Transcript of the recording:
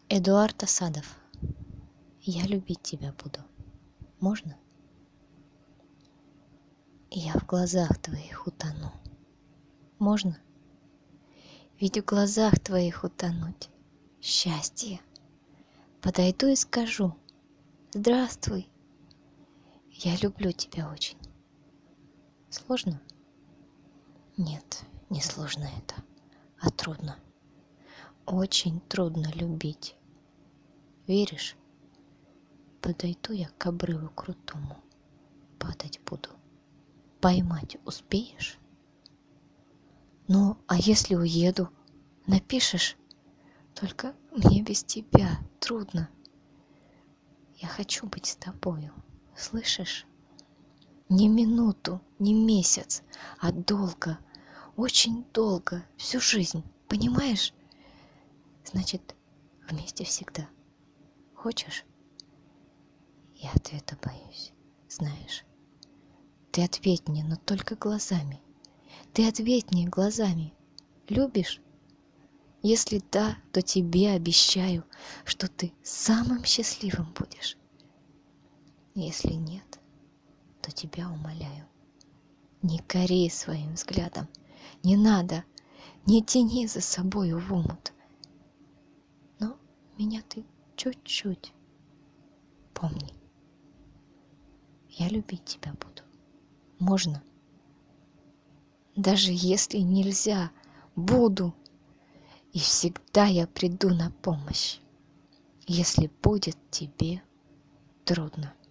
Эдуард Асадов. Я любить тебя буду. Можно? Я в глазах твоих утону. Можно? Ведь в глазах твоих утонуть счастье. Подойду и скажу: здравствуй, я люблю тебя очень. Сложно? Нет, не сложно это, а трудно. Очень трудно любить. Веришь? Подойду я к обрыву крутому, падать буду. Поймать успеешь? Ну, а если уеду, напишешь? Только мне без тебя трудно. Я хочу быть с тобою, слышишь? Не минуту, не месяц, а долго, очень долго, всю жизнь, понимаешь? Значит, вместе всегда. Хочешь? Я ответа боюсь, знаешь. Ты ответь мне, но только глазами. Ты ответь мне глазами. Любишь? Если да, то тебе обещаю, что ты самым счастливым будешь. Если нет, то тебя умоляю. Не кори своим взглядом, не надо, не тяни за собою в омут. Но меня ты чуть-чуть помни. Я любить тебя буду. Можно? Даже если нельзя, буду. И всегда я приду на помощь, если будет тебе трудно.